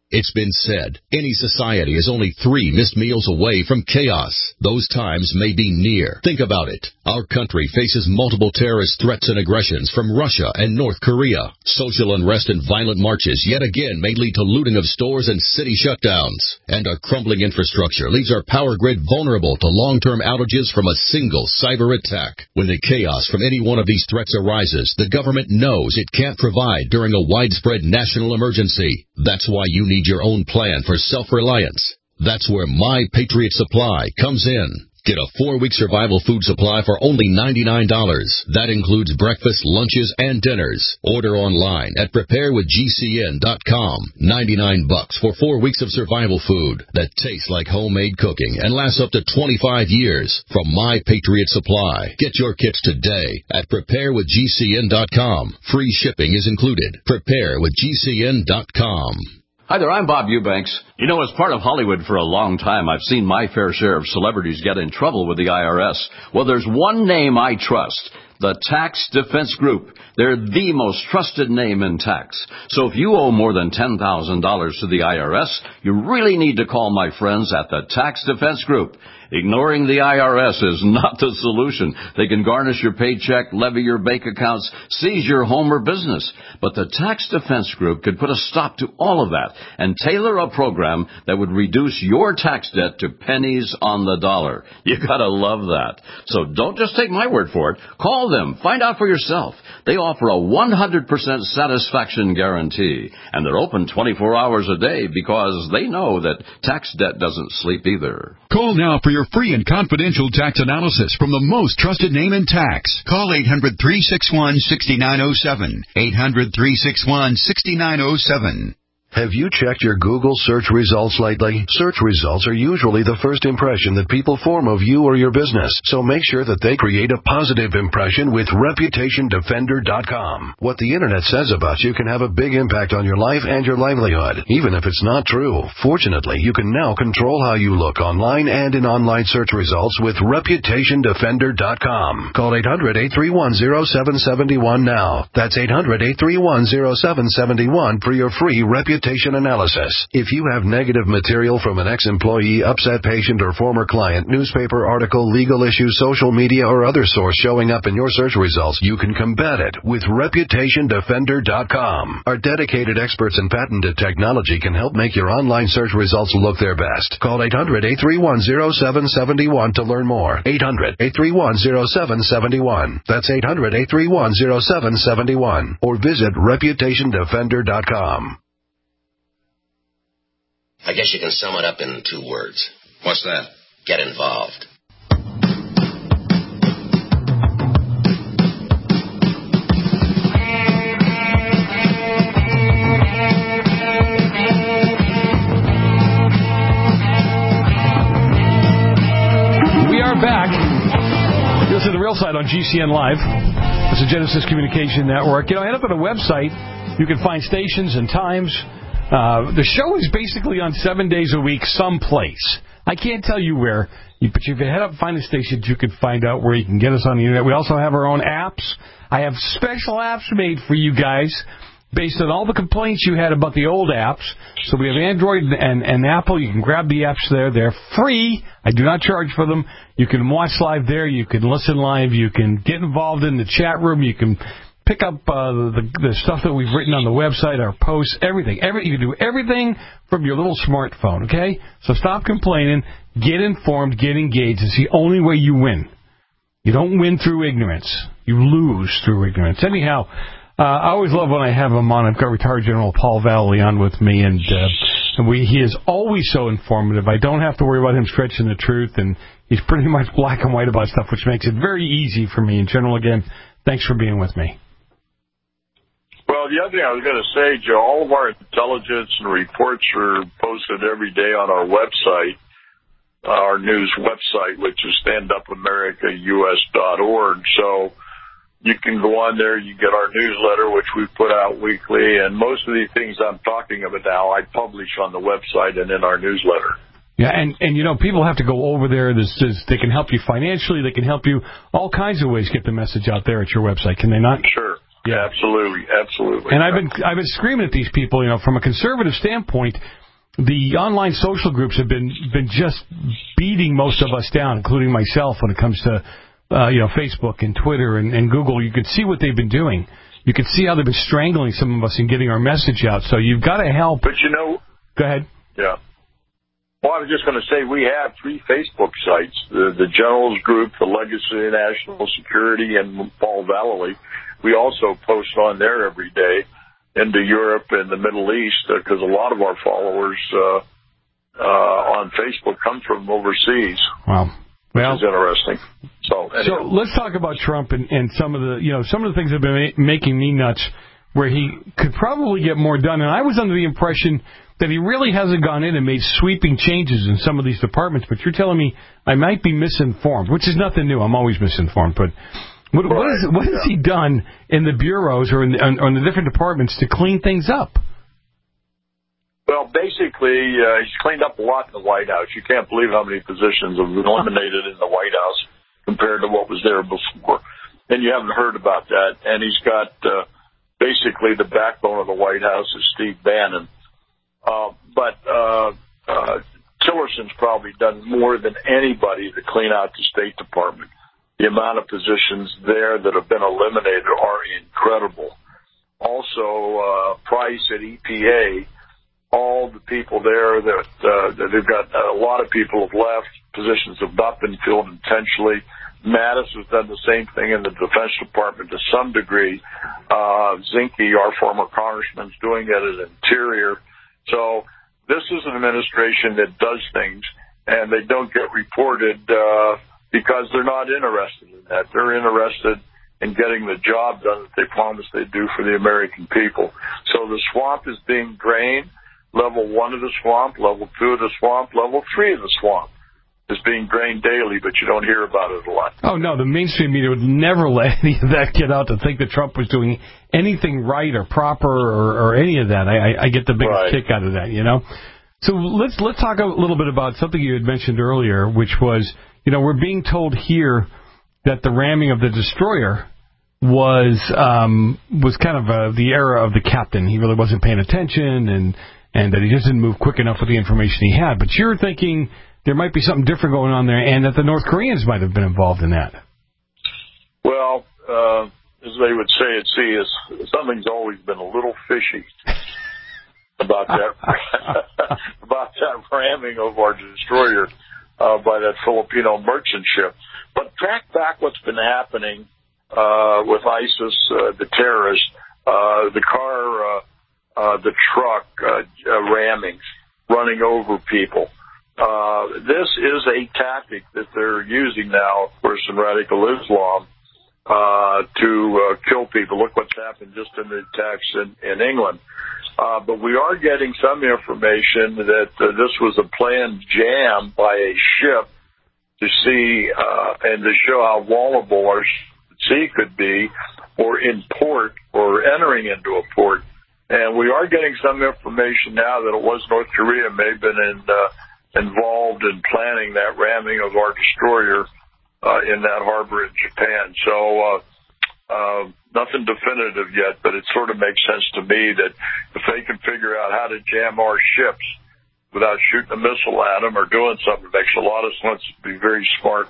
It's been said, any society is only three missed meals away from chaos. Those times may be near. Think about it. Our country faces multiple terrorist threats and aggressions from Russia and North Korea. Social unrest and violent marches yet again may lead to looting of stores and city shutdowns. And our crumbling infrastructure leaves our power grid vulnerable to long-term outages from a single cyber attack. When the chaos from any one of these threats arises, the government knows it can't provide during a widespread national emergency. That's why you need your own plan for self-reliance. That's where My Patriot Supply comes in. Get a four-week survival food supply for only ninety-nine dollars. That includes breakfast, lunches, and dinners. Order online at prepare with G C N dot com. ninety-nine bucks for four weeks of survival food that tastes like homemade cooking and lasts up to twenty-five years from My Patriot Supply. Get your kits today at prepare with G C N dot com. Free shipping is included. prepare with G C N dot com. Hi there, I'm Bob Eubanks. You know, as part of Hollywood for a long time, I've seen my fair share of celebrities get in trouble with the I R S. Well, there's one name I trust, the Tax Defense Group. They're the most trusted name in tax. So if you owe more than ten thousand dollars to the I R S, you really need to call my friends at the Tax Defense Group. Ignoring the I R S is not the solution. They can garnish your paycheck, levy your bank accounts, seize your home or business. But the Tax Defense Group could put a stop to all of that and tailor a program that would reduce your tax debt to pennies on the dollar. You gotta love that. So don't just take my word for it. Call them. Find out for yourself. They offer a one hundred percent satisfaction guarantee. And they're open twenty-four hours a day because they know that tax debt doesn't sleep either. Call now for your free and confidential tax analysis from the most trusted name in tax. Call eight hundred, three six one, six nine zero seven. eight hundred, three six one, six nine zero seven. Have you checked your Google search results lately? Search results are usually the first impression that people form of you or your business, so make sure that they create a positive impression with reputation defender dot com. What the internet says about you can have a big impact on your life and your livelihood, even if it's not true. Fortunately, you can now control how you look online and in online search results with reputation defender dot com. Call eight hundred, eight three one, zero seven seven one now. That's eight hundred, eight three one, zero seven seven one for your free reputation analysis. If you have negative material from an ex-employee, upset patient, or former client, newspaper article, legal issue, social media, or other source showing up in your search results, you can combat it with reputation defender dot com. Our dedicated experts in patented technology can help make your online search results look their best. Call eight hundred, eight three one, zero seven seven one to learn more. eight hundred, eight three one, zero seven seven one. That's eight hundred, eight three one, zero seven seven one. Or visit reputation defender dot com. I guess you can sum it up in two words. What's that? Get involved. We are back. You listen to The Real Side on G C N Live. It's the Genesis Communication Network. You know, head up to the website. You can find stations and times. Uh, the show is basically on seven days a week someplace. I can't tell you where, but if you head up and find the stations, you can find out where you can get us on the internet. We also have our own apps. I have special apps made for you guys based on all the complaints you had about the old apps. So we have Android and, and Apple. You can grab the apps there. They're free. I do not charge for them. You can watch live there. You can listen live. You can get involved in the chat room. You can pick up uh, the, the stuff that we've written on the website, our posts, everything. Every, you can do everything from your little smartphone, okay? So stop complaining. Get informed. Get engaged. It's the only way you win. You don't win through ignorance. You lose through ignorance. Anyhow, uh, I always love when I have him on. I've got retired General Paul Valley on with me, and, uh, and we, he is always so informative. I don't have to worry about him stretching the truth, and he's pretty much black and white about stuff, which makes it very easy for me. In general, again, thanks for being with me. Well, the other thing I was going to say, Joe, all of our intelligence and reports are posted every day on our website, our news website, which is stand up america u s dot org. So you can go on there, you get our newsletter, which we put out weekly, and most of these things I'm talking about now I publish on the website and in our newsletter. Yeah, and, and you know, people have to go over there. There's, there's, they can help you financially. They can help you all kinds of ways get the message out there at your website, can they not? Sure. Yeah, absolutely, absolutely. And I've been I've been screaming at these people. You know, from a conservative standpoint, the online social groups have been been just beating most of us down, including myself, when it comes to uh, you know Facebook and Twitter and, and Google. You can see what they've been doing. You can see how they've been strangling some of us in getting our message out. So you've got to help. But you know, go ahead. Yeah. Well, I was just going to say we have three Facebook sites: the the Generals Group, the Legacy of National Security, and Paul Vallely. We also post on there every day into Europe and the Middle East because uh, a lot of our followers uh, uh, on Facebook come from overseas. Wow. Well, which is interesting. So, anyway. so let's talk about Trump and, and some of the, you know, some of the things that have been ma- making me nuts, where he could probably get more done. And I was under the impression that he really hasn't gone in and made sweeping changes in some of these departments. But you're telling me I might be misinformed, which is nothing new. I'm always misinformed. But what, right. what, is, what yeah. has he done in the bureaus or in the, on, on the different departments to clean things up? Well, basically, uh, he's cleaned up a lot in the White House. You can't believe how many positions have been eliminated in the White House compared to what was there before. And you haven't heard about that. And he's got uh, basically the backbone of the White House is Steve Bannon. Uh, but uh, uh, Tillerson's probably done more than anybody to clean out the State Department. The amount of positions there that have been eliminated are incredible. Also, uh, Price at E P A, all the people there that, uh, that they've got, a lot of people have left. Positions have not been filled intentionally. Mattis has done the same thing in the Defense Department to some degree. Uh, Zinke, our former congressman, is doing it at Interior. So this is an administration that does things, and they don't get reported uh, because they're not interested in that. They're interested in getting the job done that they promised they'd do for the American people. So the swamp is being drained. Level one of the swamp, level two of the swamp, level three of the swamp is being drained daily, but you don't hear about it a lot. Oh, no, the mainstream media would never let any of that get out to think that Trump was doing anything right or proper or, or any of that. I, I, I get the biggest right. kick out of that, you know? So let's let's talk a little bit about something you had mentioned earlier, which was, you know, we're being told here that the ramming of the destroyer was um, was kind of uh, the era of the captain. He really wasn't paying attention, and and that he just didn't move quick enough with the information he had. But you're thinking there might be something different going on there, and that the North Koreans might have been involved in that. Well, uh, as they would say at sea, is something's always been a little fishy about that about that ramming of our destroyer uh, by that Filipino merchant ship. But track back what's been happening uh, with ISIS, uh, the terrorists, uh, the car. Uh, Uh, the truck uh, uh, rammings, running over people. Uh, this is a tactic that they're using now, of course, in radical Islam uh, to uh, kill people. Look what's happened just in the attacks in, in England. Uh, but we are getting some information that uh, this was a planned jam by a ship to see uh, and to show how vulnerable our sea could be, or in port, or entering into a port. And we are getting some information now that it was North Korea may have been in, uh, involved in planning that ramming of our destroyer uh, in that harbor in Japan. So uh, uh, nothing definitive yet, but it sort of makes sense to me that if they can figure out how to jam our ships without shooting a missile at them or doing something, it makes a lot of sense to be very smart.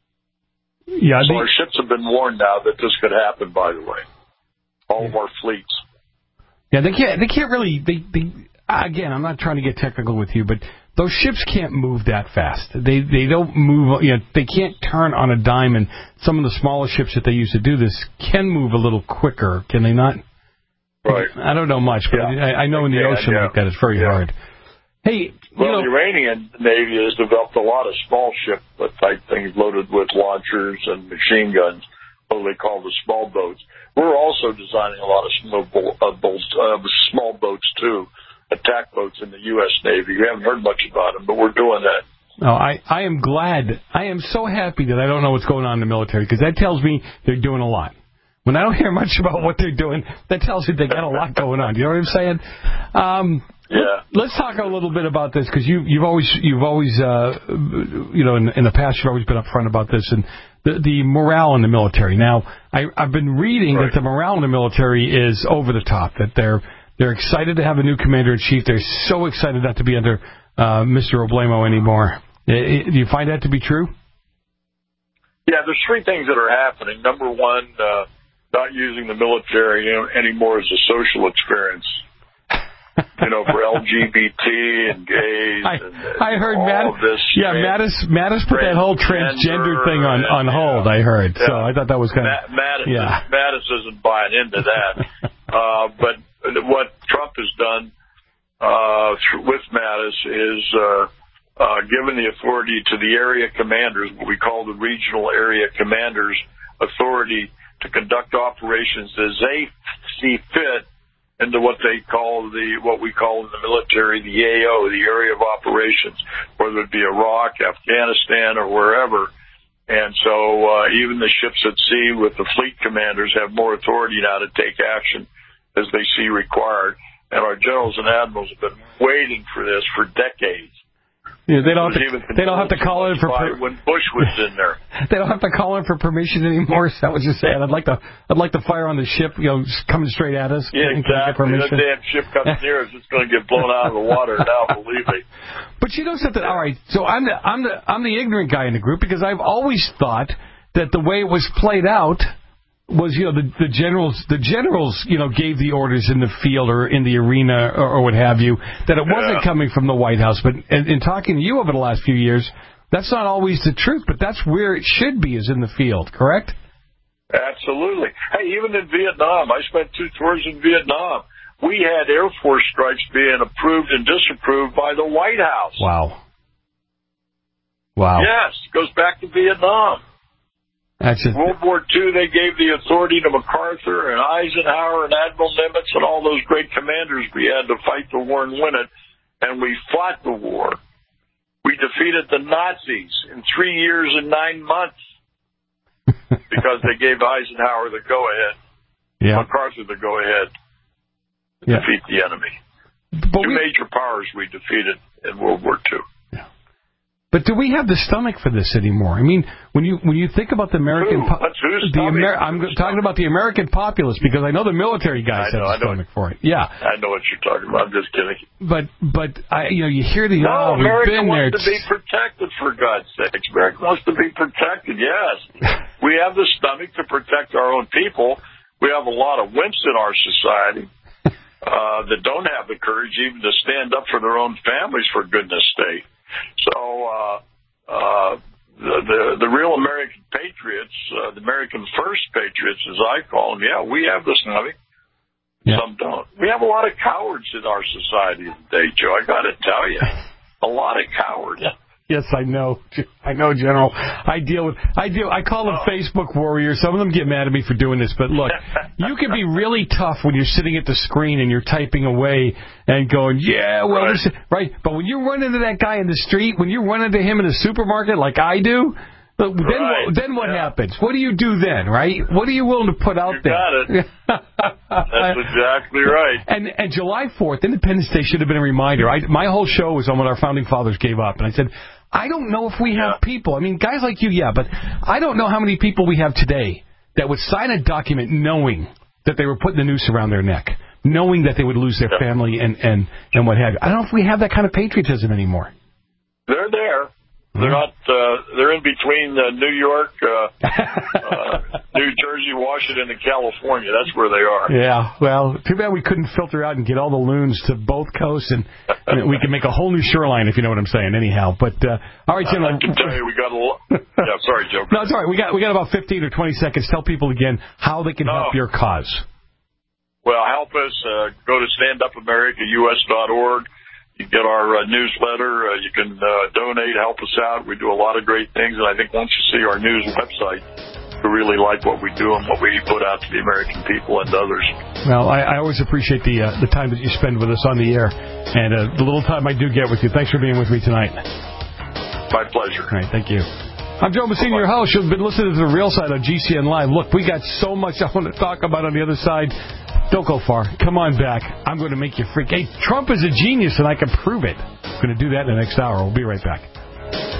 Yeah, so our ships have been warned now that this could happen, by the way. All yeah. of our fleets. Yeah, they can't. They can't really. They, they again. I'm not trying to get technical with you, but those ships can't move that fast. They they don't move. You know, they can't turn on a dime. And some of the smaller ships that they use to do this can move a little quicker. Can they not? Right. I don't know much, but yeah. I, I know in the can, ocean yeah. like that, it's very yeah. hard. Hey, well, you know, the Iranian Navy has developed a lot of small ship type things loaded with launchers and machine guns. What they call the small boats. We're also designing a lot of small, bo- uh, boats, uh, small boats, too, attack boats in the U S Navy. We haven't heard much about them, but we're doing that. No, I, I am glad. I am so happy that I don't know what's going on in the military, because that tells me they're doing a lot. When I don't hear much about what they're doing, that tells me they got a lot going on. You know what I'm saying? Um, Yeah. Let's talk a little bit about this because you, you've always, you've always, uh, you know, in, in the past, you've always been upfront about this and the, the morale in the military. Now, I, I've been reading right. that the morale in the military is over the top. That they're they're excited to have a new commander in chief. They're so excited not to be under uh, Mister Oblamo anymore. Do you find that to be true? Yeah, there's three things that are happening. Number one, uh, not using the military anymore as a social experience. You know, for L G B T and gays. I, and, I heard all Mattis, of this. yeah, Mattis, Mattis put that whole transgender thing on, on hold, I heard. Yeah. So I thought that was kind of... Mattis, yeah. Mattis isn't buying into that. uh, but what Trump has done uh, with Mattis is uh, uh, given the authority to the area commanders, what we call the regional area commanders, authority to conduct operations as they see fit into what they call the, what we call in the military, the A O, the area of operations, whether it be Iraq, Afghanistan, or wherever. And so uh, even the ships at sea with the fleet commanders have more authority now to take action as they see required. And our generals and admirals have been waiting for this for decades. Yeah, they don't have to, they don't have to call in for per- when Bush was in there. They don't have to call in for permission anymore. So I was just saying, I'd like to I'd like to fire on the ship, you know, coming straight at us. Yeah, exactly. That damn ship comes near us, it's going to get blown out of the water now. Believe me. But you know something? All right, so I'm the I'm the I'm the ignorant guy in the group because I've always thought that the way it was played out was, you know, the, the generals, the generals, you know, gave the orders in the field or in the arena or, or what have you, that it wasn't yeah. coming from the White House. But in, in talking to you over the last few years, that's not always the truth, but that's where it should be, is in the field, correct? Absolutely. Hey, even in Vietnam, I spent two tours in Vietnam. We had Air Force strikes being approved and disapproved by the White House. Wow. Wow. Yes, it goes back to Vietnam. That's just... World War Two, they gave the authority to MacArthur and Eisenhower and Admiral Nimitz and all those great commanders we had to fight the war and win it, and we fought the war. We defeated the Nazis in three years and nine months because they gave Eisenhower the go-ahead, yeah. MacArthur the go-ahead to yeah. defeat the enemy. But Two we... major powers we defeated in World War Two. But do we have the stomach for this anymore? I mean, when you when you think about the American, Ooh, po- the Amer- I'm talking about the American populace because I know the military guys know, have the stomach for it. Yeah, I know what you're talking about. I'm just kidding. But but I, you know, you hear the no, oh, America we've been wants there. to be protected, for God's sakes. America wants to be protected. Yes, we have the stomach to protect our own people. We have a lot of wimps in our society uh, that don't have the courage even to stand up for their own families. For goodness' sake. So. uh Uh, the, the the real American patriots, uh, the American first patriots, as I call them, yeah, we have the stomach. Yeah. Some don't. We have a lot of cowards in our society today, Joe. I got to tell you, a lot of cowards. Yeah. Yes, I know. I know, General. I deal with, I deal, I call them oh. Facebook warriors. Some of them get mad at me for doing this, but look, you can be really tough when you're sitting at the screen and you're typing away and going, yeah, well, right. this, right. But when you run into that guy in the street, when you run into him in a supermarket like I do, then right. what, then what yeah. happens? What do you do then, right? What are you willing to put out you there? Got it. That's exactly right. And and July fourth, Independence Day should have been a reminder. I, my whole show was on what our founding fathers gave up, and I said, I don't know if we have yeah. people. I mean, guys like you, yeah, but I don't know how many people we have today that would sign a document knowing that they were putting the noose around their neck, knowing that they would lose their yeah. family and, and, and what have you. I don't know if we have that kind of patriotism anymore. They're there. They're not. Uh, they're in between uh, New York, uh, uh, New Jersey, Washington, and California. That's where they are. Yeah. Well, too bad we couldn't filter out and get all the loons to both coasts, and, and we can make a whole new shoreline, if you know what I'm saying. Anyhow, but uh, all right, Jim. I can tell you, we got a lot. Yeah, sorry, Joe. No, it's all right. We got we got about fifteen or twenty seconds. Tell people again how they can no. help your cause. Well, help us. Uh, go to stand up america u s dot org. You get our uh, newsletter. Uh, you can uh, donate, help us out. We do a lot of great things, and I think once you see our news website, you really like what we do and what we put out to the American people and others. Well, I, I always appreciate the uh, the time that you spend with us on the air, and uh, the little time I do get with you. Thanks for being with me tonight. My pleasure. All right, thank you. I'm Joe Messina, your host. You've been listening to The Real Side on G C N Live. Look, we got so much I want to talk about on the other side. Don't go far. Come on back. I'm going to make you freak. Hey, Trump is a genius, and I can prove it. I'm going to do that in the next hour. We'll be right back.